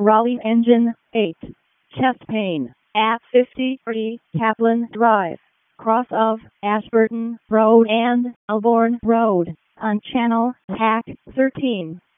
Raleigh Engine 8. Chest pain at 53 Kaplan Drive, cross of Ashburton Road and Elborn Road, on Channel Hack 13.